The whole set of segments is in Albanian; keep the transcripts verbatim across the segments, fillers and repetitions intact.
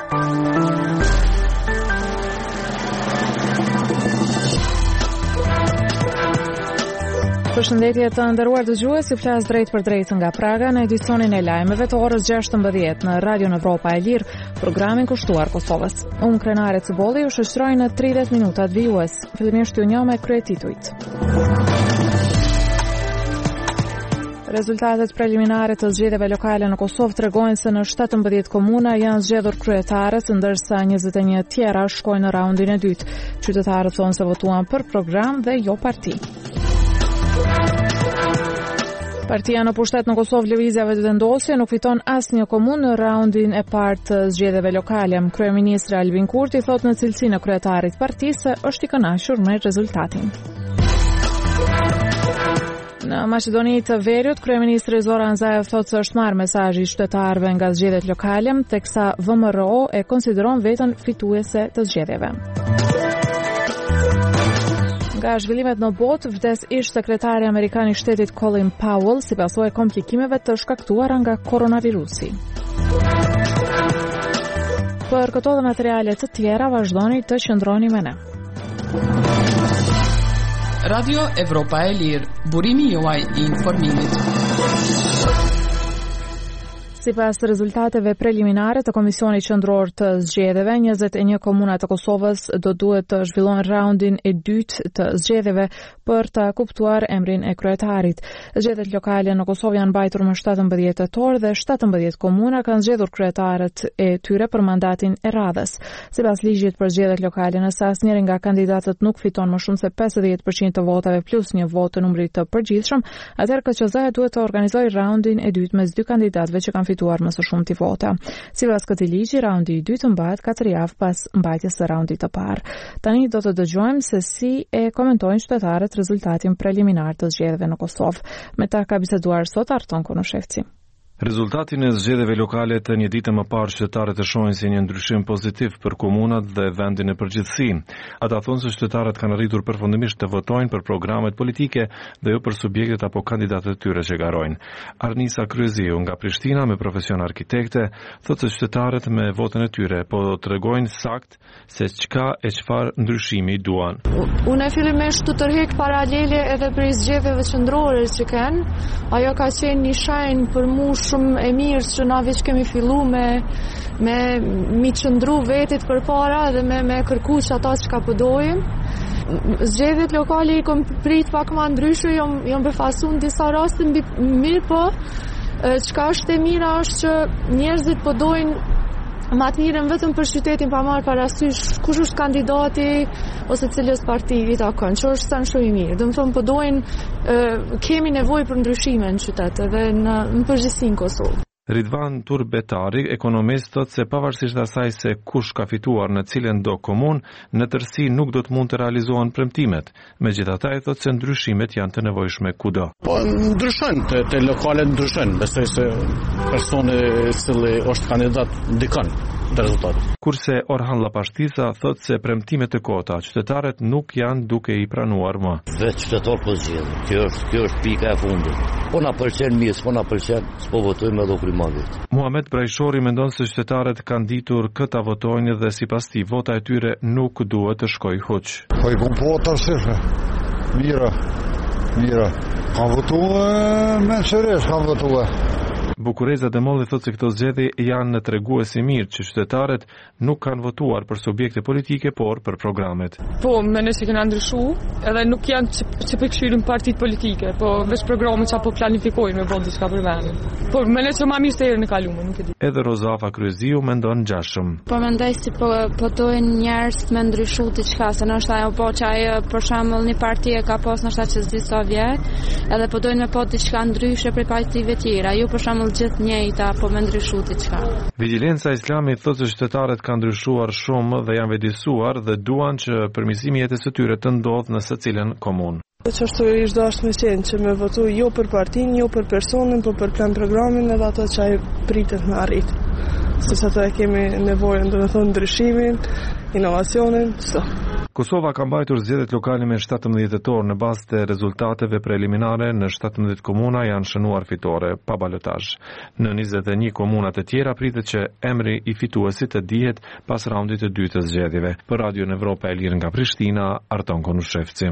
Përshëndetje të nderuar dëgjues, si flas drejt për drejt nga Praga në edicionin e lajmeve të orës gjashtëmbëdhjetë në Radio Evropa e Lirë, programin kushtuar Kosovës. Unë Krenare Cëbolli ju shoqëroj në tridhjetë minutat vijues. Fillimisht ju njoh me kryetitujt. Rezultatet preliminare të zgjedhjeve lokale në Kosovë tregojnë se në shtatëmbëdhjetë komuna janë zgjedhur kryetarët, ndërsa njëzet e një tjera shkojnë në raundin e dytë. Qytetarët thonë se votuan për program dhe jo parti. Partia në pushtet në Kosovë Lëvizjave të vendosje nuk fiton asnjë komunë në raundin e parë të zgjedhjeve lokale. Kryeministri Albin Kurti thotë në cilësinë e kryetarit partisë se është i kënaqur me rezultatin. Në Maqedoni të Veriut, kryeministri Zoran Zaev thotë se është marrë mesazhi i qytetarëve nga zgjedhjet lokale, teksa V M R O e konsideron veten fituese të zgjedhjeve. Nga zhvillimet në botë, vdes ish sekretari amerikan i shtetit Colin Powell si pasojë e komplikimeve të shkaktuara nga koronavirusi. Për këto dhe materiale të tjera vazhdoni të qëndroni me ne. Radio Evropa e Lirë, burimi juaj i informimit. Sipas rezultateve preliminare të Komisionit Qendror të Zgjedhjeve, njëzet e një komuna të Kosovës do duhet të zhvillojnë raundin e dytë të zgjedhjeve për të kuptuar emrin e kryetarit. Zgjedhjet lokale në Kosovë janë mbajtur më shtatëmbëdhjetë tetor dhe shtatëmbëdhjetë komuna kanë zgjedhur kryetarët e tyre për mandatin e radhës. Sipas ligjit për zgjedhjet lokale, nëse asnjëri nga kandidatët nuk fiton më shumë se pesëdhjetë përqind të votave plus një votë në numrit të përgjithshëm, atëherë K Q Z-ja duhet të organizojë raundin e dytë mes dy kandidatëve që kanë fituar më së shumti vota. Sipas këtij ligji, raundi i dytë mbahet katër javë pas mbajtjes së raundit të parë. Tani do të dëgjojmë se si e komentojnë qytetarët rezultatin preliminar të zgjedhjeve në Kosovë. Me ta ka biseduar sot Arton Konoshevci. Rezultatin e zgjedhjeve lokale të një dite më parë qytetarët e shohin si një ndryshim pozitiv për komunat dhe vendin e përgjithësi. Ata thonë se qytetarët kanë arritur përfundimisht të votojnë për programet politike dhe jo për subjektet apo kandidatët e tyre që garojnë. Arnisa Kryeziu nga Prishtina me profesion arkitekte thotë se qytetarët me votën e tyre po tregojnë sakt se çka e çfarë ndryshimi duan. Unë fillimisht të tërheq paralele edhe për zgjedhjeve qendrore që kanë. Ajo ka qenë një shenjë për mua shumë e mirë që na veç kemi fillu me me mi qëndru vetit për para dhe me, me kërku që ata që ka pëdojim. Zgjedhjet lokale i kom prit pak ma ndryshe, jom, jom befasu në disa raste mbi mirë, po çka është e mira është që njerëzit pëdojnë ma të mirën vetëm për qytetin pa marrë parasysh kush është kandidati ose cilës parti i takon, që është sa shumë i mirë. Do të thonë pëdojnë kemi nevojë për ndryshime në qytet edhe në, në përgjithësi në Kosovë. Ridvan Turbetari, ekonomist, thotë se pavarësisht asaj se kush ka fituar në cilën do komunë, në tërësi nuk do të mund të realizohen premtimet. Megjithatë, ai thotë se ndryshimet janë të nevojshme kudo. Po ndryshojnë, të, të lokalet ndryshojnë. Besoj se personi i cili është kandidat ndikon të rezultatit. Kurse Orhan Lapashtisa thotë se premtimet e kota qytetarët nuk janë duke i pranuar më. Vetë qytetar po zgjedh. Kjo është kjo është pika e fundit. Po na pëlqen mirë, po na pëlqen, s'po votojmë edhe ukrimavit. Muhamet Brajshori mendon se qytetarët kanë ditur këta votojnë dhe sipas tij vota e tyre nuk duhet të shkojë huç. Po i vota sifre. Mira. Mira. Kanë votuar me seriozë, kanë votuar. Bukureza Demolli thotë se këto zgjedhje janë në tregues i mirë që qytetarët nuk kanë votuar për subjekte politike, por për programet. Po, mendoj se kanë ndryshuar, edhe nuk janë që, që përkëshyrin partitë politike, po veç programet që apo planifikojnë me bëndë diçka për vendin. Po, mendoj se ma mirë se herën e kaluar, nuk e di. Edhe Rozafa Kryeziu mendon ngjashëm. Po mendoj se po po dojnë njerëz me ndryshu diçka, se ndoshta ajo po që ai për shembull një parti e ka pas ndoshta që s'di sa vjet, edhe po dojnë me po diçka ndryshe prej partive tjera. Jo për shembull gjithë njëjta, po me ndryshu diçka. Vigjilenca Islami thotë se qytetarët kanë ndryshuar shumë dhe janë vetëdijsuar dhe duan që përmirësimi i jetës së tyre të ndodhë në secilën komunë. Qashtu ishtë dashtë me qenë që me votu jo për partinë, jo për personin, po për plan programin edhe ato që ai pritet me arrit. Se që ato e kemi nevojën, do me thonë ndryshimin, inovacionin, so. Kosova ka mbajtur zgjedhjet lokale me shtatëmbëdhjetë tetor në bazë të rezultateve preliminare në shtatëmbëdhjetë komuna janë shënuar fitore pa balotazh. Në njëzet e një komuna të tjera pritet që emri i fituesit të dihet pas raundit të dytë të zgjedhjeve. Për Radio Evropa e Lirë nga Prishtina, Arton Konushevci.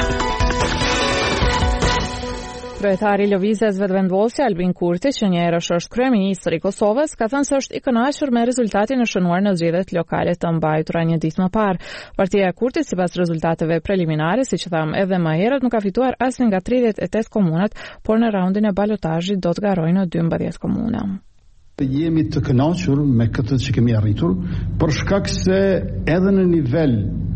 Kryetari i Lëvizjes Vetëvendosje Albin Kurti, që një herësh është kryeministri i Kosovës, ka thënë se është i kënaqur me rezultatin e shënuar në zgjedhjet lokale të mbajtura një ditë më parë. Partia e Kurtit, sipas rezultateve preliminare, siç thamë edhe më herët, nuk ka fituar asnjë nga tridhjetë e tetë komunat, por në raundin e balotazhit do të garojë në dymbëdhjetë komuna. Jemi të kënaqur me këtë që kemi arritur, për shkak se edhe në nivel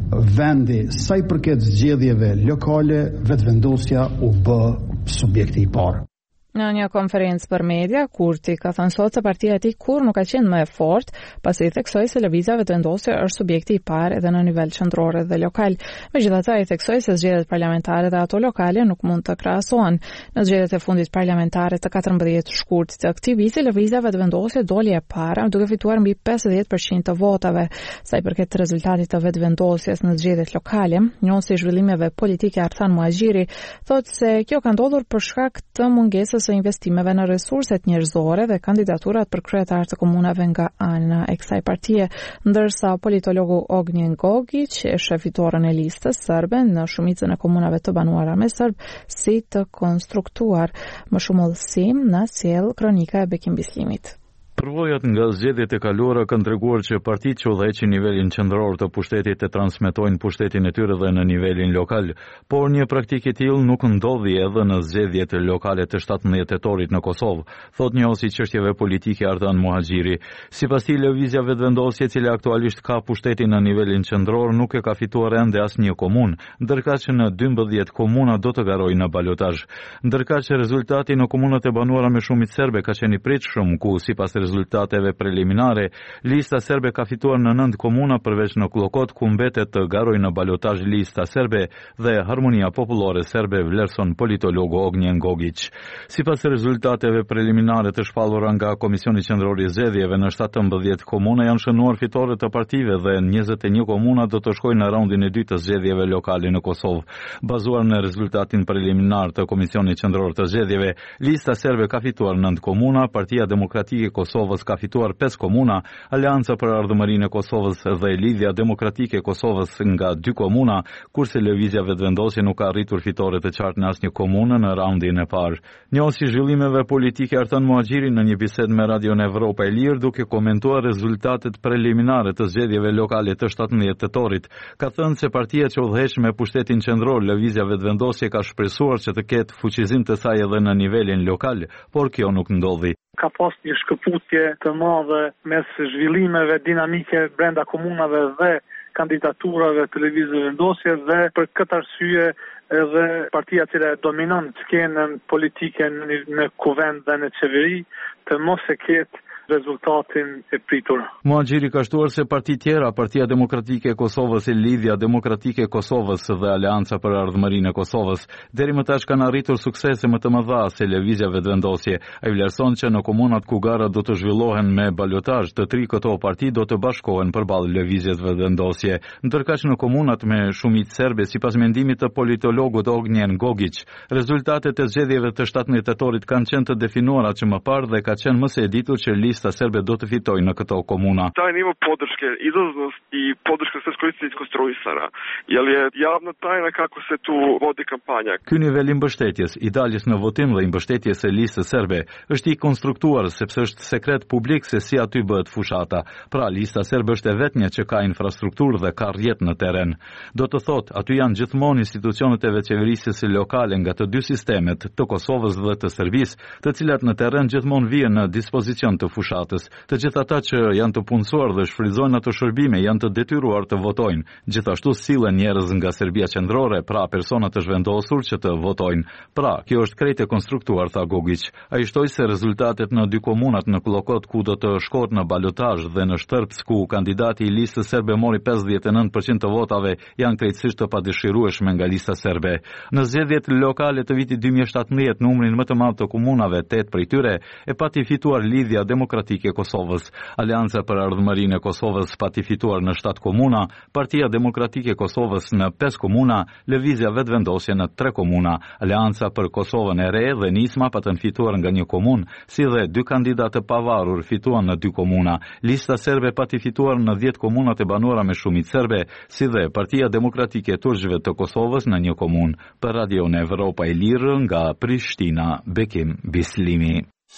vendi, sa i përket zgjedhjeve lokale, Vetëvendosja u bë subjekti i parë. Në një konferencë për media, Kurti ka thënë sot se partia e tij kur nuk ka qenë më e fortë, pasi i theksoi se lëvizja Vetëvendosje është subjekti i parë edhe në nivel qendror dhe lokal. Megjithatë, ai theksoi se zgjedhjet parlamentare dhe ato lokale nuk mund të krahasohen. Në zgjedhjet e fundit parlamentare të katërmbëdhjetë shkurtit të këtij viti, lëvizja Vetëvendosje doli e para, duke fituar mbi pesëdhjetë përqind të votave. Sa i përket rezultatit të Vetëvendosjes në zgjedhjet lokale, njësi i zhvillimeve politike Arthan Muhaxhiri thotë se kjo ka ndodhur për shkak të mungesës së investimeve në resurset njerëzore dhe kandidaturat për kryetar të komunave nga ana e kësaj partie, ndërsa politologu Ognjen Gogić e sheh fitoren e listës serbe në shumicën e komunave të banuara me serb si të konstruktuar. Më shumë ullësim na sjell kronika e Bekim Bislimit. Përvojat nga zgjedhjet e kaluara kanë treguar që partitë që udhëheqin nivelin qendror të pushtetit e transmetojnë pushtetin e tyre dhe në nivelin lokal, por një praktikë e tillë nuk ndodhi edhe në zgjedhjet lokale të shtatëmbëdhjetë tetorit në Kosovë, thot njësi çështjeve politike Arthan Muhaxhiri. Sipas tij, lëvizja Vetëvendosje, e cila aktualisht ka pushtetin në nivelin qendror, nuk e ka fituar ende asnjë komunë, ndërkaq që në dymbëdhjetë komuna do të garojë në balotazh. Ndërkaq që rezultati në komunat e banuara me shumicë serbe ka qenë i pritshëm, ku sipas rezultateve preliminare, lista serbe ka fituar në nëntë komuna përveç në Klokot, ku mbetet të garojë në balotazh lista serbe dhe Harmonia Popullore Serbe, vlerëson politologu Ognjen Gogić. Sipas rezultateve preliminare të shpallura nga Komisioni Qendror i Zgjedhjeve, në shtatëmbëdhjetë komuna janë shënuar fitore të partive dhe njëzet e një komuna do të shkojnë në raundin e dytë të zgjedhjeve lokale në Kosovë. Bazuar në rezultatin preliminar të Komisionit Qendror të Zgjedhjeve, lista serbe ka fituar nëntë komuna, Partia Demokratike e Kosovës ka fituar pesë komuna, Aleanca për Ardhmërinë e Kosovës dhe Lidhja Demokratike e Kosovës nga dy komuna, kurse lëvizja Vetëvendosje nuk ka arritur fitore të qartë në asnjë komunë në raundin e parë. Njësi i zhvillimeve politike Arthan Muhaxhiri në një bisedë me Radio Evropa e Lirë, duke komentuar rezultatet preliminare të zgjedhjeve lokale të shtatëmbëdhjetë tetorit, ka thënë se partia që udhëheq me pushtetin qendror, lëvizja Vetëvendosje, ka shpresuar që të ketë fuqizim të saj edhe në nivelin lokal, por kjo nuk ndodhi. Ka pas një shkëputje të madhe mes zhvillimeve dinamike brenda komunave dhe kandidaturave të lëvizjes Vetëvendosje dhe për këtë arsye edhe partia që dominon skenën politike në, në kuvend dhe në qeveri të mos e ketë rezultatin e pritur. Muhaxhiri ka shtuar se parti tjera, Partia Demokratike e Kosovës, Lidhja Demokratike e Kosovës dhe Aleanca për Ardhmërinë e Kosovës deri më tash kanë arritur suksese më të mëdha se lëvizja Vetëvendosje. Ai vlerëson që në komunat ku gara do të zhvillohen me balotazh, të tri këto parti do të bashkohen përballë lëvizjes Vetëvendosje, ndërkaq në komunat me shumicë serbe, sipas mendimit të politologut Ognjen Gogić, rezultatet e zgjedhjeve të shtatëmbëdhjetë tetorit kanë qenë të definuara që më parë dhe ka qenë më së e ditur që lista serbe do të fitojnë në këto komuna. Taj nivo podrške, izlaznost i podrška sve korisnici konstruisana, jer je javna tajna kako se tu vodi kampanja. Ky nivel i mbështetjes, i daljes në votim dhe i mbështetjes së listës serbe është i konstruktuar sepse është sekret publik se si aty bëhet fushata. Pra, lista serbe është e vetmja që ka infrastrukturë dhe ka rrjet në terren. Do të thotë, aty janë gjithmonë institucionet e veçeverisjes lokale nga të dy sistemet, të Kosovës dhe të Serbisë, të cilat në terren gjithmonë vijnë në dispozicion të fushatës. Të gjithë ata që janë të punësuar dhe shfrytëzojnë ato shërbime janë të detyruar të votojnë. Gjithashtu sillen njerëz nga Serbia qendrore, pra persona të zhvendosur që të votojnë. Pra, kjo është krejt e konstruktuar, tha Gogić. Ai shtoi se rezultatet në dy komunat në Klokot, ku do të shkohet në balotazh, dhe në Shtërps, ku kandidati i listës serbe mori pesëdhjetë e nëntë përqind të votave, janë krejtësisht të padëshirueshme nga lista serbe. Në zgjedhjet lokale të vitit dy mijë e shtatëmbëdhjetë, numrin më të madh të komunave, tetë prej tyre, e pati fituar Lidhja Demokratike Demokratike e Kosovës. Aleanca për Ardhmërinë e Kosovës pati fituar në shtatë komuna, Partia Demokratike e Kosovës në pesë komuna, Lëvizja Vetvendosje në tre komuna. Aleanca për Kosovën e Re dhe Nisma patën fituar nga një komunë, si dhe dy kandidatë pavarur fituan në dy komuna. Lista serbe pati fituar në dhjetë komunat e banuara me shumicë serbe, si dhe Partia Demokratike e Turqëve të Kosovës në një komunë. Për Radio në Evropa e Lirë nga Prishtina, Bekim Bislimi.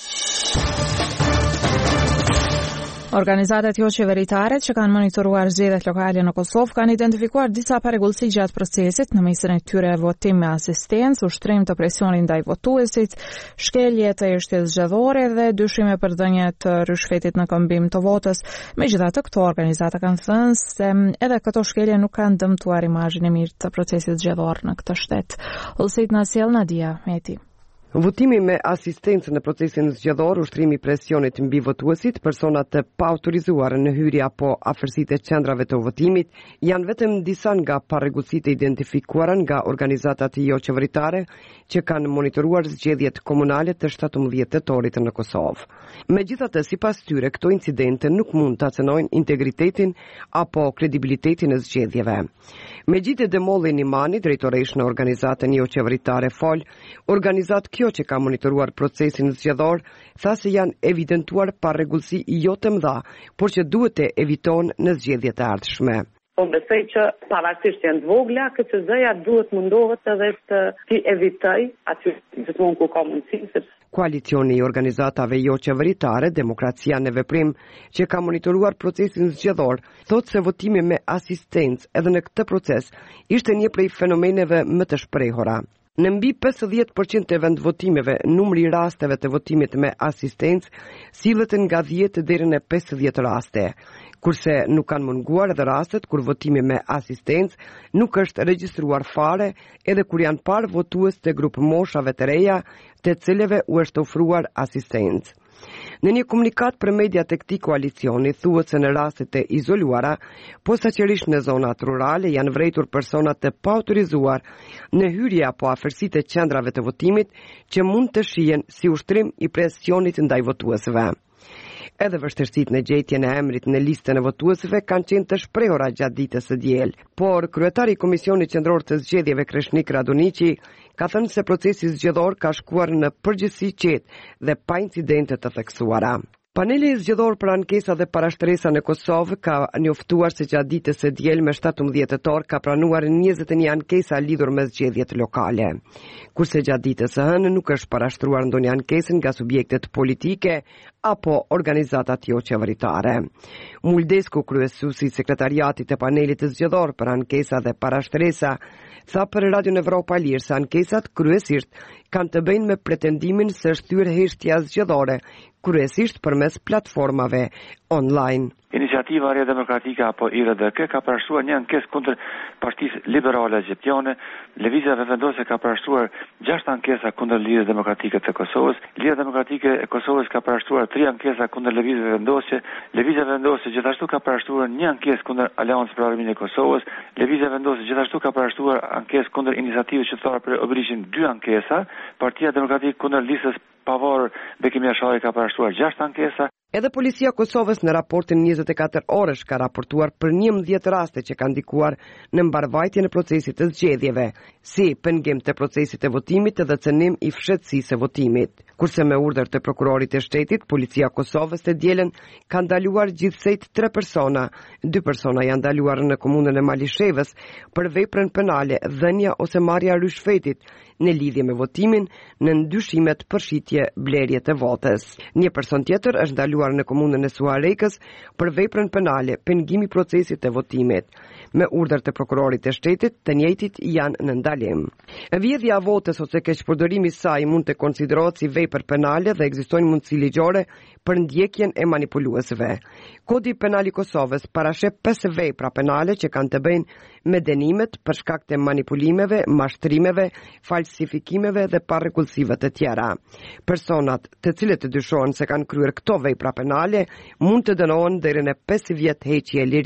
Organizatat jo qeveritare që kanë monitoruar zgjedhjet lokale në Kosovë kanë identifikuar disa paregullësi gjatë procesit në mesën e tyre votim me asistencë, ushtrim të presionit ndaj votuesit, shkelje të eshtjes zgjedhore dhe dyshime për dhënie të rishfetit në këmbim të votës. Megjithatë, këto organizata kanë thënë se edhe këto shkelje nuk kanë dëmtuar imazhin e mirë të procesit zgjedhor në këtë shtet. Ulsit na sjell Nadia Meti. Votimi me asistencë në procesin zgjedhor, ushtrimi presionit mbi votuesit, personat të paautorizuar në hyrje apo afërsitë e qendrave të votimit, janë vetëm disa nga parregullsitë identifikuara nga organizatat jo qeveritare që kanë monitoruar zgjedhjet komunale të shtatëmbëdhjetë tetorit në Kosovë. Megjithatë, sipas tyre, këto incidente nuk mund ta cënojnë integritetin apo kredibilitetin e zgjedhjeve. Megjithë Demolli Nimani, drejtoresh në organizatën jo qeveritare Fol, organizat kjo që ka monitoruar procesin zgjedhor, tha se janë evidentuar parregullsi jo të mëdha, por që duhet të eviton në zgjedhjet e ardhshme. Po besoj që pavarësisht janë të vogla, K C Z-ja duhet mundohet edhe të t'i evitoj aty gjithmonë ku ka mundësi. Koalicioni i organizatave jo qeveritare, Demokracia në Veprim, që ka monitoruar procesin zgjedhor, thotë se votimi me asistencë edhe në këtë proces ishte një prej fenomeneve më të shprehura. Në mbi pesëdhjetë përqind të vendvotimeve, numri i rasteve të votimit me asistencë sillet nga dhjetë deri në pesëdhjetë raste, kurse nuk kanë munguar edhe rastet kur votimi me asistencë nuk është regjistruar fare, edhe kur janë parë votues të grup moshave të reja, të cilëve u është ofruar asistencë. Në një komunikat për mediat e këtij koalicioni thuhet se në rastet e izoluara, posaçërisht në zonat rurale, janë vrejtur personat të paautorizuar në hyrje apo afërsitë e qendrave të votimit që mund të shihen si ushtrim i presionit ndaj votuesve. Edhe vështirësitë në gjetjen e emrit në listën e votuesve kanë qenë të shprehura gjatë ditës së diel, por kryetari i Komisionit Qendror të Zgjedhjeve Kreshnik Radoniqi ka thënë se procesi zgjedhor ka shkuar në përgjithësi qetë dhe pa incidente të theksuara. Paneli zgjedhor për ankesa dhe parashtresa në Kosovë ka njoftuar se gjatë ditës së diel me shtatëmbëdhjetë tetor ka pranuar njëzet e një ankesa lidhur me zgjedhjet lokale. Kurse gjatë ditës së hënë nuk është parashtruar ndonjë ankesë nga subjektet politike apo organizatat jo qeveritare. Muldesku, kryesuesi i sekretariatit të panelit të zgjedhor për ankesa dhe parashtresa, tha për Radio Evropa e Lirë se ankesat kryesisht kanë të bëjnë me pretendimin se është thyer heshtja zgjedhore, kryesisht përmes platformave online. Iniciativa Re Demokratike apo I R D K ka parashtruar një ankesë kundër Partisë Liberale Egjiptiane, Lëvizja Vetvendosje ka parashtruar gjashtë ankesa kundër Lidhjes Demokratike të Kosovës, Lidhja Demokratike e Kosovës ka parashtruar tre ankesa kundër Lëvizjes Vetvendosje, Lëvizja Vetvendosje gjithashtu ka parashtruar një ankesë kundër Aleancës për Arminë e Kosovës, Lëvizja Vetvendosje gjithashtu ka parashtruar ankesë kundër Iniciativës Qytetare për Obligjen dy ankesa, Partia Demokratike kundër listës pavarur Bekim Jashari ka parashtruar gjashtë ankesa. Edhe policia Kosovës në raportin njëzet e katër orësh ka raportuar për njëmbëdhjetë raste që kanë ndikuar në mbarvajtjen e procesit të zgjedhjeve, si pengim të procesit të votimit dhe cënim i fshehtësisë së votimit. Kurse me urdhër të prokurorit të shtetit, policia Kosovës të dielën ka ndaluar gjithsejt tre persona. Dy persona janë ndaluar në komunën e Malishevës për veprën penale, dhënia ose marrja rishfetit në lidhje me votimin në ndyshimet për shitje blerje të votës. Një person tjetër është ndaluar në komunën e Suarekës për veprën penale, pengimi procesit të votimit. Me urdhër të prokurorit të shtetit, të njëjtit janë në ndalim. Vjedhja e votës ose keqpërdorimi i saj mund të konsiderohet si vepër penale dhe ekzistojnë mundësi ligjore për ndjekjen e manipuluesve. Kodi penal i Kosovës parashep pesë vepra penale që kanë të bëjnë me dënimet për shkak të manipulimeve, mashtrimeve, falsifikimeve dhe parrekullsive të tjera. Personat të cilët të dyshohen se kanë kryer këto vepra penale mund të dënohen deri në pesë vjet heqje lirie.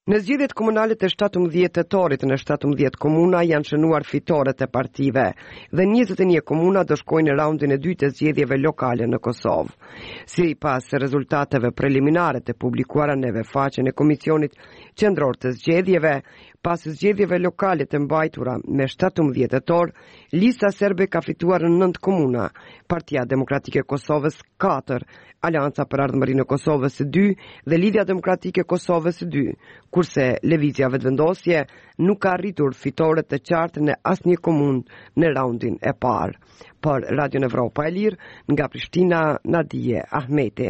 Në zgjedhjet komunale të shtatëmbëdhjetë tetorit në shtatëmbëdhjetë komuna janë shënuar fitoret e partive dhe njëzet e një komuna do shkojnë në raundin e dytë të zgjedhjeve lokale në Kosovë. Sipas rezultateve preliminare të publikuara në faqen e Komisionit Qendror të Zgjedhjeve, pas zgjedhjeve lokale të mbajtura me shtatëmbëdhjetë tetor, lista serbe ka fituar në nëntë komuna, Partia Demokratike e Kosovës katër, Alianca për Ardhmërinë e Kosovës dy dhe Lidhja Demokratike e Kosovës dy, kurse Lëvizja Vetëvendosje nuk ka arritur fitore të qartë në asnjë komunë në raundin e parë. Për Radio Evropa e Lirë, nga Prishtina, Nadije Ahmeti.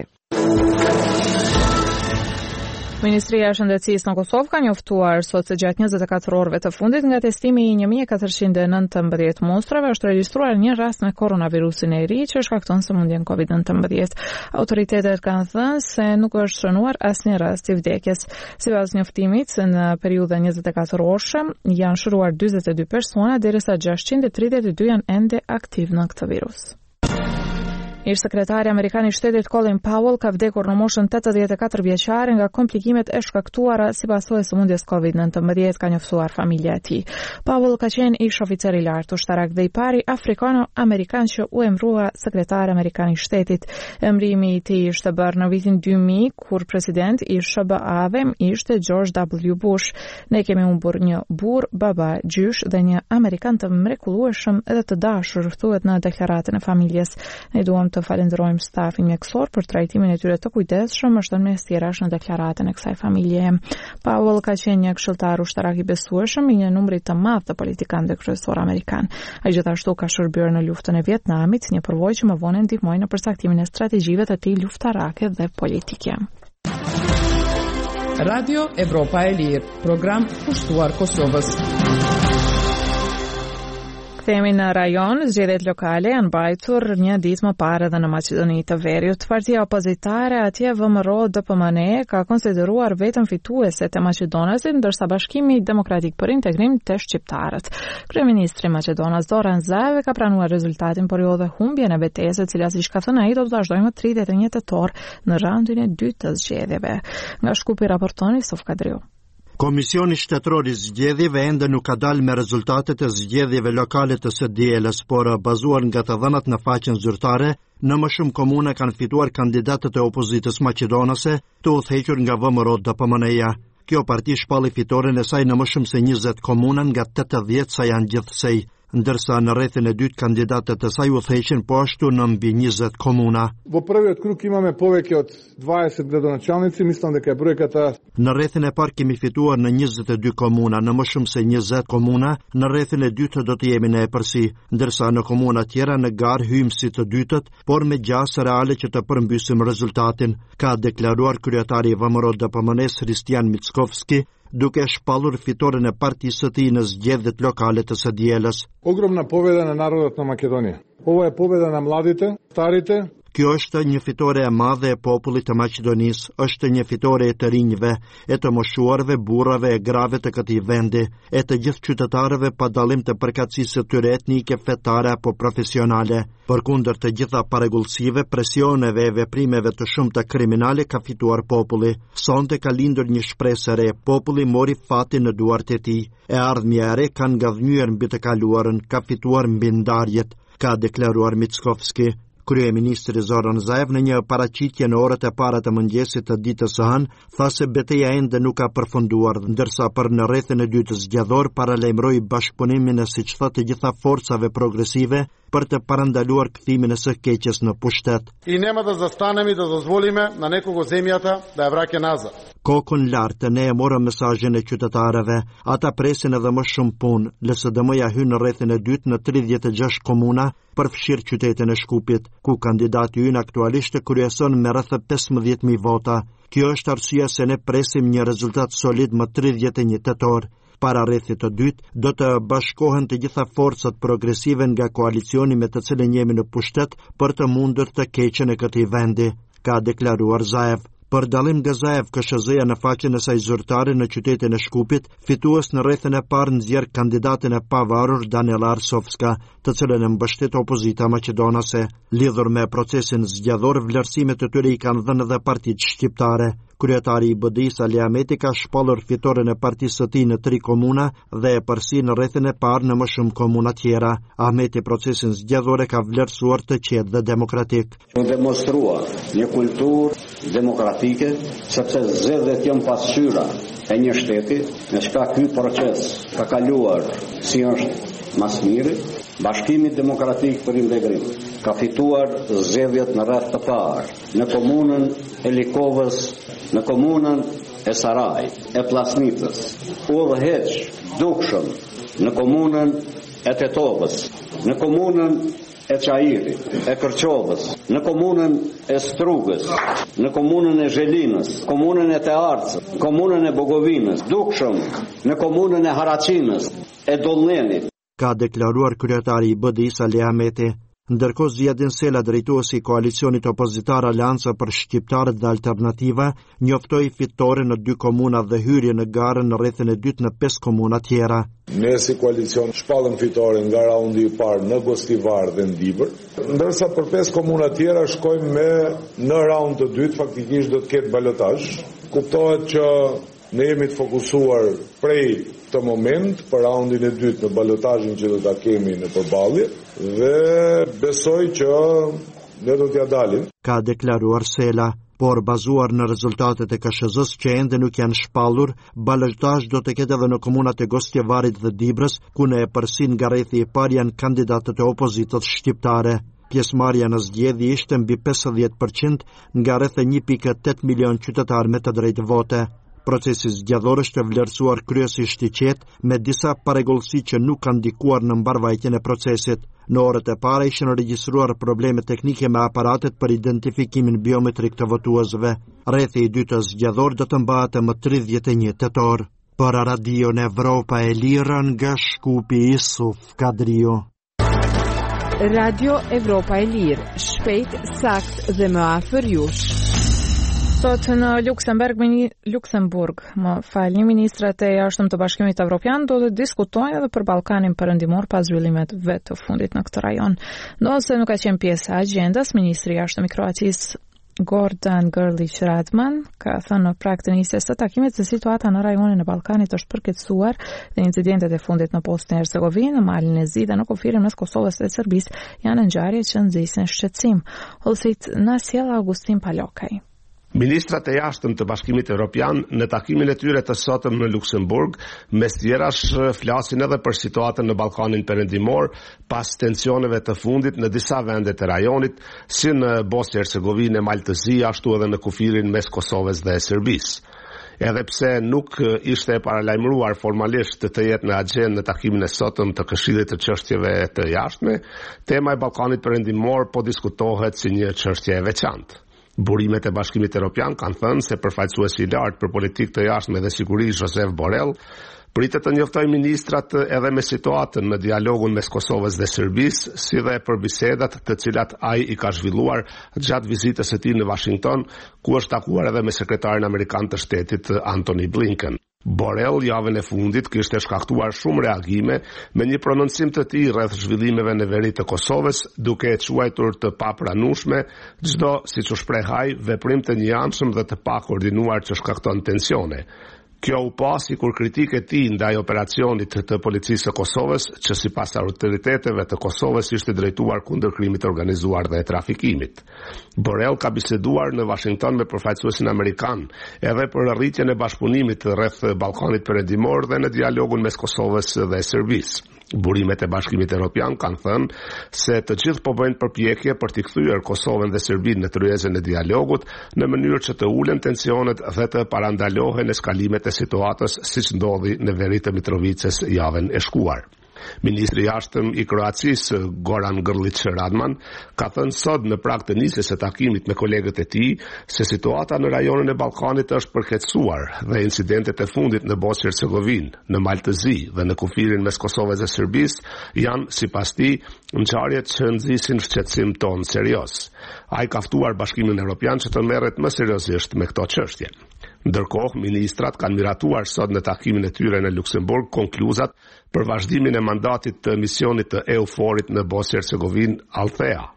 Ministria e Shëndetësisë në Kosovë ka njoftuar sot se gjatë njëzet e katër orëve të fundit nga testimi i një mijë e katërqind e nëntëmbëdhjetë mostrave është regjistruar një rast me koronavirusin e ri që shkakton sëmundjen kovid nëntëmbëdhjetë. Autoritetet kanë thënë se nuk është shënuar asnjë rast i vdekjes. Sipas njoftimit, në periudhën njëzet e katër orëshe janë shëruar dyzet e dy persona, derisa gjashtëqind e tridhjetë e dy janë ende aktiv në këtë virus. Ish sekretari amerikan i shtetit Colin Powell ka vdekur në moshën tetëdhjetë e katër vjeçare nga komplikimet e shkaktuara si pasojë e sëmundjes kovid nëntëmbëdhjetë, ka njoftuar familja e tij. Powell ka qenë ish oficer i lartë ushtarak dhe i pari afrikano-amerikan që u emërua sekretar amerikan i shtetit. Emërimi i tij ishte bërë në vitin dy mijë kur president i S B A-ve ishte George W. Bush. Ne kemi humbur një burr, baba, gjysh dhe një amerikan të mrekullueshëm edhe të dashur, thuhet në deklaratën e familjes. Ne duam të falenderojmë stafin mjekësor për trajtimin e tyre të kujdesshëm, është mes tjerash në deklaratën e kësaj familje. Powell ka qenë një këshilltar ushtarak i besueshëm i një numri të madh të politikanëve kryesor amerikan. Ai gjithashtu ka shërbyer në luftën e Vietnamit, një përvojë që më vonë ndihmoi në përcaktimin e strategjive të tij luftarake dhe politike. Radio Evropa e Lirë, program kushtuar Kosovës. Kthehemi në rajon, zgjedhjet lokale janë mbajtur një ditë më parë edhe në Maqedoni të Veriut. Partia opozitare atje V M R O D P M N E ka konsideruar vetëm fituese të Maqedonasit, ndërsa Bashkimi Demokratik për Integrim të shqiptarët. Kryeministri i Maqedonas Zoran Zaev ka pranuar rezultatin, por jo dhe humbjen e betejës, e cila siç ka thënë ai do të vazhdojë më tridhjetë e një tetor në raundin e dytë të zgjedhjeve. Nga Shkupi raportoni Sof Kadriu. Komisioni shtetëror i zgjedhjeve ende nuk ka dalë me rezultatet e zgjedhjeve lokale të S D L-s, por bazuar nga të dhënat në faqen zyrtare, në më shumë komune kanë fituar kandidatët e opozitës maqedonase të udhëhequr nga V M R O D P M N E-ja. Kjo parti shpalli fitoren e saj në më shumë se njëzet komuna nga tetëdhjetë sa janë gjithsej, ndërsa në rrethin e dytë kandidatët e saj udhëheqin po ashtu në mbi njëzet komuna. Во првиот круг имаме повеќе од дваесет градоначалници, мислам дека е бројката. Në rrethin e parë kemi fituar në njëzet e dy komuna, në më shumë se njëzet komuna, në rrethin e dytë do të jemi në epërsi, ndërsa në komuna tjera në garë hyjmë si të dytët, por me gjasë reale që të përmbysim rezultatin, ka deklaruar kryetari i V M R O D P M N E-s Hristijan Mickovski, duke shpallur fitoren e partisë së tij në zgjedhjet lokale të S D L-s. Огромна победа на народот на Македонија. Ова е победа на младите, старите. Kjo është një fitore e madhe e popullit të Maqedonisë, është një fitore e të rinjve, e të moshuarve, burrave e grave të këtij vendi, e të gjithë qytetarëve pa dallim të përkatësisë së tyre etnike, fetare apo profesionale. Përkundër të gjitha paregullsive, presioneve e veprimeve të shumta kriminale ka fituar populli. Sonte ka lindur një shpresë e re, populli mori fatin në duart e tij. E ardhmja e re ka ngadhnyer mbi të kaluarën, ka fituar mbi ndarjet, ka deklaruar Mickovski. Kryeministri Zoran Zaev në një paraqitje në orët e para të mëngjesit të ditës së hënë tha se betejë ende nuk ka përfunduar, ndërsa për në rrethin e dytë zgjedhor paralajmëroi bashkëpunimin e siç thotë të gjitha forcave progresive për të parandaluar kthimin e së keqes në pushtet. И нема да застанеме и да дозволиме на некого земјата да ја враќа назад. Kokën lartë ne e morëm mesazhin e qytetarëve, ata presin edhe më shumë punë. L S D M-ja hyn në rrethin e dytë në tridhjetë e gjashtë komuna, përfshirë qytetin e Shkupit, ku kandidati ynë aktualisht kryeson me rreth pesëmbëdhjetë mijë vota. Kjo është arsyeja se ne presim një rezultat solid më tridhjetë e një tetor. Para rrethit të dytë do të bashkohen të gjitha forcat progresive nga koalicioni me të cilën jemi në pushtet për të mundur të keqen e këtij vendi, ka deklaruar Zaev. Për dallim nga Zaev, K S Z-ja në faqen e saj zyrtare në qytetin e Shkupit, fitues në rrethin e parë nxjerr kandidatin e pavarur Daniela Arsovska, të cilën e mbështet opozita maqedonase. Lidhur me procesin zgjedhor, vlerësimet e tyre i kanë dhënë edhe partitë shqiptare. Kryetari i B D-s Ali Ahmeti ka shpallur fitoren e partisë së tij në tri komuna dhe e përsi në rrethin e parë në më shumë komuna tjera. Ahmeti procesin zgjedhore ka vlerësuar të qetë dhe demokratik. U demonstrua një kulturë demokratike, sepse zgjedhjet janë pasqyra e një shteti, në shka ky proces ka kaluar si është mas miri. Bashkimi Demokratik për Integrim ka fituar zgjedhjet në rreth të parë në komunën e Likovës, në komunën e Saraj, e Plasnicës, udhëheq dukshëm në komunën e Tetovës, në komunën e Çajirit, e Kërçovës, në komunën e Strugës, në komunën e Zhelinës, komunën e Tearcës, komunën e Bogovinës, dukshëm në komunën e Haraçinës, e Dollnenit. Ka deklaruar kryetari i B D-s Ali Ahmeti. Ndërkohë Ziadin Sela, drejtuesi i koalicionit opozitar Aleanca për Shqiptarët dhe Alternativa, njoftoi fitore në dy komuna dhe hyrje në garën në rrethin e dytë në pesë komuna tjera. Ne si koalicion shpallëm fitore nga raundi i parë në Gostivar dhe në Dibër, ndërsa për pesë komuna tjera shkojmë me në raund të dytë, faktikisht do të ketë balotazh. Kuptohet që ne jemi të fokusuar prej të moment për raundin e dytë në balotazhin që do ta kemi në përballje dhe besoj që ne do t'ja dalim. Ka deklaruar Sela, por bazuar në rezultatet e K S Z-s që ende nuk janë shpallur, balotazh do të ketë edhe në komunat e Gostjevarit dhe Dibrës, ku në e përsin nga rrethi i parë janë kandidatët e opozitës shqiptare. Pjesëmarrja në zgjedhje ishte mbi pesëdhjetë përqind nga rreth një pikë tetë milion qytetarë me të drejtë vote. Procesi zgjedhor është vlerësuar kryesisht i qetë me disa parregullsi që nuk kanë ndikuar në mbarvajtjen e procesit. Në orët e para ishin regjistruar probleme teknike me aparatet për identifikimin biometrik të votuesve. Rrethi i dytë zgjedhor do të mbahet më tridhjetë e një tetor. Për Radion Evropa e Lirë nga Shkupi Isuf Kadrio. Radio Evropa e Lirë, shpejt, sakt dhe më afër jush. Sot në Luksemburg, mini, Luksemburg, më falni, ministrat e jashtëm të Bashkimit Evropian do të diskutojnë edhe për Ballkanin Perëndimor pas zhvillimeve të fundit në këtë rajon. Ndonse nuk ka qenë pjesë e agjendas, ministri i jashtëm i Kroacisë Gordan Grlić Radman ka thënë në prag të nisjes së takimit se situata në rajonin e Ballkanit është përkeqësuar dhe incidentet e fundit në Bosnjë e Hercegovinë, në malin e Zi dhe në kufirin mes Kosovës dhe Serbisë janë ngjarje që nxisin shqetësim. Hollësit na sjell Augustin Palokaj. Ministrat e jashtëm të Bashkimit Evropian në takimin e tyre të sotëm në Luksemburg, mes tjerash flasin edhe për situatën në Ballkanin Perëndimor pas tensioneve të fundit në disa vende të rajonit, si në Bosnjë e Hercegovinë, Maltëzi, ashtu edhe në kufirin mes Kosovës dhe Serbisë. Edhe pse nuk ishte e paralajmëruar formalisht të jetë në agjendë në takimin e sotëm të Këshillit të çështjeve të jashtme, tema e Ballkanit Perëndimor po diskutohet si një çështje e veçantë. Burimet e Bashkimit Evropian kanë thënë se përfaqësuesi i lartë për politikë të jashtme dhe siguri Josep Borrell pritet të njoftojë ministrat edhe me situatën në dialogun mes Kosovës dhe Serbisë, si dhe për bisedat të cilat ai i ka zhvilluar gjatë vizitës së tij në Washington, ku është takuar edhe me sekretarin amerikan të shtetit Antony Blinken. Borrell javën e fundit kishte shkaktuar shumë reagime me një prononcim të tij rreth zhvillimeve në veri të Kosovës, duke e quajtur të papranueshme çdo, siç u shpreh ai, veprim të njëanshëm dhe të pakoordinuar që shkakton tensione. Kjo u pa sikur kritike e tij ndaj operacionit të policisë së Kosovës, që sipas autoriteteve të Kosovës ishte drejtuar kundër krimit organizuar dhe trafikimit. Borrell ka biseduar në Washington me përfaqësuesin amerikan edhe për rritjen e bashkëpunimit rreth Ballkanit Perëndimor dhe në dialogun mes Kosovës dhe Serbisë. Burimet e Bashkimit Evropian kanë thënë se të gjithë po bëjnë përpjekje për t'i kthyer Kosovën dhe Serbinë në tryezën e dialogut në mënyrë që të ulen tensionet dhe të parandalohen eskalimet e situatës, siç ndodhi në veri të Mitrovicës javën e shkuar. Ministri i jashtëm i Kroacisë Goran Grlić Radman ka thënë sot në prag të nisjes së takimit me kolegët e tij se situata në rajonin e Ballkanit është përkeqësuar dhe incidentet e fundit në Bosnjë e Hercegovinë, në Maltëzi dhe në kufirin mes Kosovës dhe Serbisë janë sipas tij ngjarje që nxisin shqetësim ton serioz. Ai ka ftuar Bashkimin Evropian që të merret më seriozisht me këto çështje. Ndërkohë, ministrat kanë miratuar sot në takimin e tyre në Luksemburg konkluzat për vazhdimin e mandatit të misionit të EUFOR-it në Bosnjë e Hercegovinë Althea.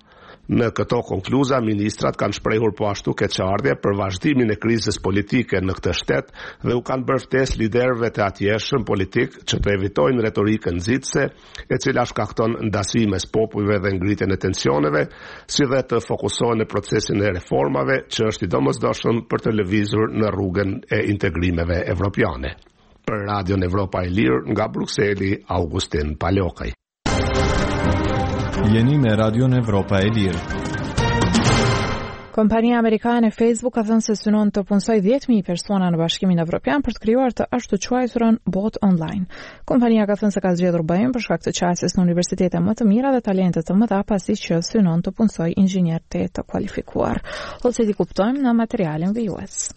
Në këto konkluza, ministrat kanë shprehur po ashtu keqardhje për vazhdimin e krizës politike në këtë shtet dhe u kanë bërë ftesë liderëve të atjeshëm politik që të evitojnë retorikën nxitse, e cila shkakton ndasi mes popujve dhe ngritjen e tensioneve, si dhe të fokusohen në procesin e reformave që është i domosdoshëm për të lëvizur në rrugën e integrimeve evropiane. Për Radion Evropa e Lirë nga Brukseli, Augustin Palokaj. Jeni me Radion Evropa e Lirë. Kompania amerikane Facebook ka thënë se synon të punësoj dhjetë mijë persona në Bashkimin Evropian për të krijuar të ashtu quajturën botë online. Kompania ka thënë se ka zgjedhur B E-n për shkak të qasjes në universitete më të mira dhe talente të mëdha, pasi që synon të punësoj inxhinier të kualifikuar. Ose ti kuptojmë në materialin vijues.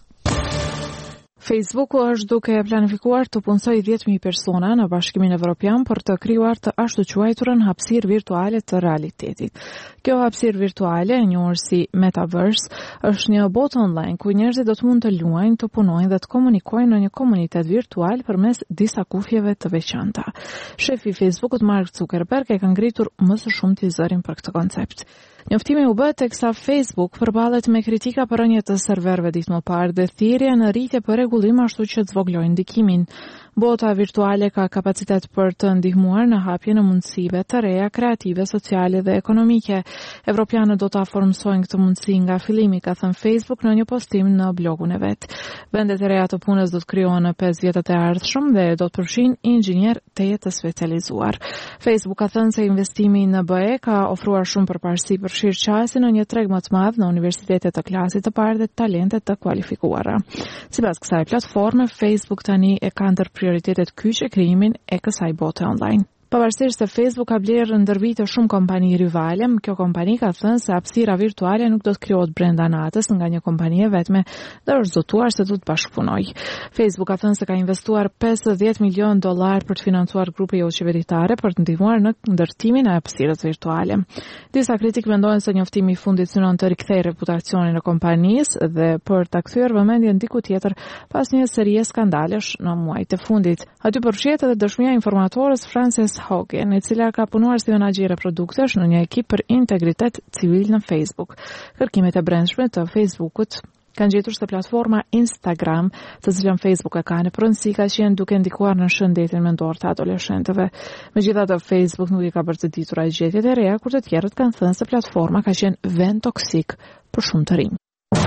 Facebooku është duke planifikuar të punësoj dhjetë mijë persona në Bashkimin Evropian për të krijuar të ashtu quajturën hapësirë virtuale të realitetit. Kjo hapësirë virtuale, e njohur si Metaverse, është një botë online ku njerëzit do të mund të luajnë, të punojnë dhe të komunikojnë në një komunitet virtual përmes disa kufjeve të veçanta. Shefi i Facebookut, Mark Zuckerberg, e ka ngritur më së shumti zërin për këtë koncept. Njoftimi u bë teksa Facebook përballet me kritika për rënje të serverëve ditë më parë dhe thirrje në rritje për rregullim ashtu që të zvoglojnë ndikimin. Bota virtuale ka kapacitet për të ndihmuar në hapjen e mundësive të reja kreative, sociale dhe ekonomike. Evropianët do të formsojnë këtë mundësi nga fillimi, ka thënë Facebook në një postim në blogun e vet. Vendet e reja të punës do të krijohen në pesë vjetët e ardhshëm dhe do të përfshin inxhinier të jetë specializuar. Facebook ka thënë se investimi në B E ka ofruar shumë përparësi për shirqasin në një treg më të madh në universitete të klasit të parë dhe talente të kualifikuara. Sipas kësaj platforme, Facebook tani e ka ndër prioritetet kyçe krijimin e kësaj bote online. Pavarësisht se Facebook ka blerë ndër vite shumë kompani rivale, kjo kompani ka thënë se hapësira virtuale nuk do të krijohet brenda natës nga një kompani e vetme dhe është zotuar se do të bashkëpunojë. Facebook ka thënë se ka investuar pesëdhjetë milion dollar për të financuar grupe jo qeveritare për të ndihmuar në ndërtimin e hapësirës virtuale. Disa kritik mendojnë se njoftimi i fundit synon të rikthejë reputacionin e kompanisë dhe për ta kthyer vëmendjen diku tjetër pas një serie skandalesh në muajt e fundit. Aty përfshihet edhe dëshmia e informatores Frances Hogan, e cila ka punuar si menaxhere produktesh në një ekip për integritet civil në Facebook. Kërkimet e brendshme të Facebookut kanë gjetur se platforma Instagram, të cilën Facebook e ka në pronësi, ka qenë duke ndikuar në shëndetin mendor të adoleshentëve. Megjithatë, Facebook nuk i ka bërë të ditura gjetjet e reja, kur të tjerët kanë thënë se platforma ka qenë vend toksik për shumë të rinj.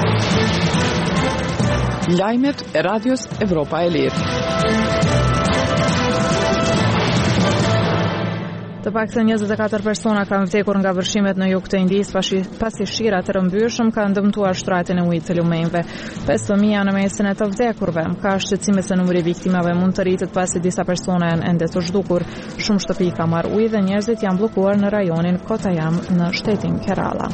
Lajmet e Radios Evropa e Lirë. Të paktën njëzet e katër persona kanë vdekur nga vërshimet në jug të Indisë pasi, pasi shira të rëmbyeshëm kanë dëmtuar shtratin e ujit të lumenjve. pesë fëmijë në mesin e të vdekurve. Ka shqetësime se numri i viktimave mund të rritet pasi disa persona janë ende të zhdukur. Shumë shtëpi ka marrë ujë dhe njerëzit janë bllokuar në rajonin Kottayam në shtetin Kerala.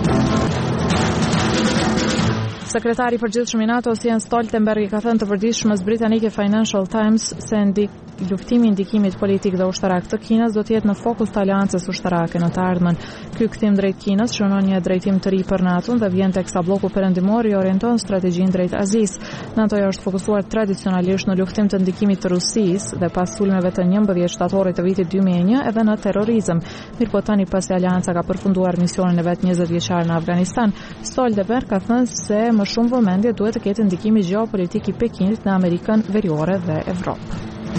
Sekretari i përgjithshëm i NATO Jens Stoltenberg ka thënë të përditshmës britanike Financial Times se ndik luftimi i ndikimit politik dhe ushtarak të Kinës do të jetë në fokus të aleancës ushtarake në të ardhmen. Ky kthim drejt Kinës shënon një drejtim të ri për NATO dhe vjen teksa bloku perëndimor i orienton strategjinë drejt Azisë. NATO është fokusuar tradicionalisht në luftim të ndikimit të Rusisë dhe pas sulmeve të njëmbëdhjetë shtatorit të vitit dy mijë e një edhe në terrorizëm. Mirpo tani pasi aleanca ka përfunduar misionin e vet njëzet vjeçar në Afganistan, Stoltenberg ka thënë se më shumë vëmendje duhet të ketë ndikimi gjeopolitik i Pekinit në Amerikën Veriore dhe Evropë.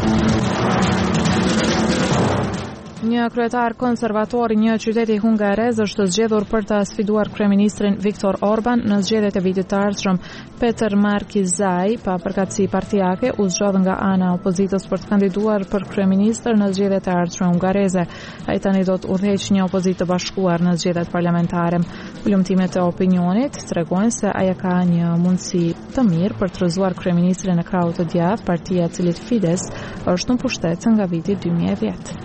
Një kryetar konservator i një qyteti hungarez është zgjedhur për ta sfiduar kryeministrin Viktor Orban në zgjedhjet e vitit të ardhshëm. Peter Markizaj, pa përkatësi partijake, u zgjodh nga ana e opozitës për të kandiduar për kryeministër në zgjedhjet e ardhshme hungareze. Ai tani do të udhëheqë një opozitë të bashkuar në zgjedhjet parlamentare. Ulëmtimet e opinionit tregojnë se ai ka një mundësi të mirë për të rrëzuar kryeministrin e krahut të djathtë, partia e cilit Fides është në pushtet nga viti dy mijë e dhjetë.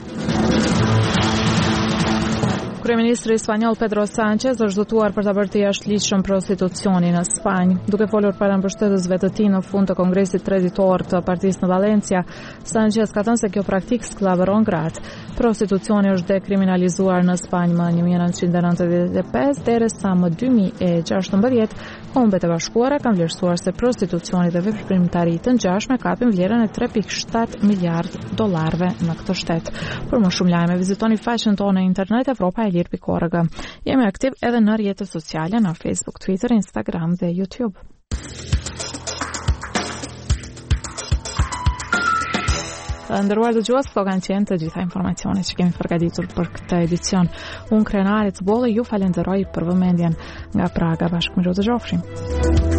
Kryeministri spanjoll Pedro Sánchez është dëtuar për ta bërë të jashtëligjshëm prostitucionin në Spanjë. Duke folur para mbështetësve të tij në fund të kongresit treditor të partisë në Valencia, Sánchez ka thënë se kjo praktikë skllavëron gratë. Prostitucioni është dekriminalizuar në Spanjë më një mijë e nëntëqind e nëntëdhjetë e pesë derisa më dy mijë e gjashtëmbëdhjetë Kombet e Bashkuara kanë vlerësuar se prostitucioni dhe veprimtaritë të ngjashme kapin vlerën e tre pikë shtat miliard dollarëve në këtë shtet. Për më shumë lajme vizitoni faqen tonë në internet evropa e lirë pikë org. Jemi aktiv edhe në rrjetet sociale në Facebook, Twitter, Instagram dhe YouTube. Ndërruar dëgjues, këto kanë qenë të gjitha informacionet që kemi përgatitur për këtë edicion. Unë Krenarit Bolle ju falenderoj për vëmendjen. Nga Praga bashkë me ju dëgjofshim.